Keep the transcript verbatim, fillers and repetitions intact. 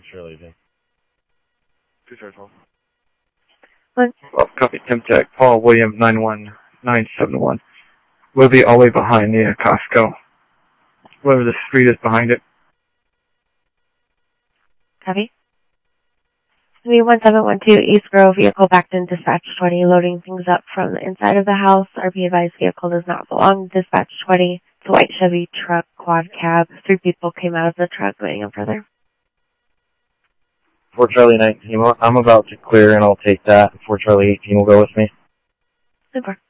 Charlie eighteen. two Charlie twelve. One. twelve, copy, Timtech, Paul William nine one nine seven one. We'll be all the way behind the uh, Costco. Whatever the street is behind it. Copy. three one seven one two East Grove, vehicle backed in dispatch twenty, loading things up from the inside of the house. R P advised vehicle does not belong to dispatch twenty. It's a white Chevy truck, quad cab. Three people came out of the truck waiting up further. four Charlie nineteen, I'm about to clear and I'll take that. four Charlie eighteen will go with me. Super.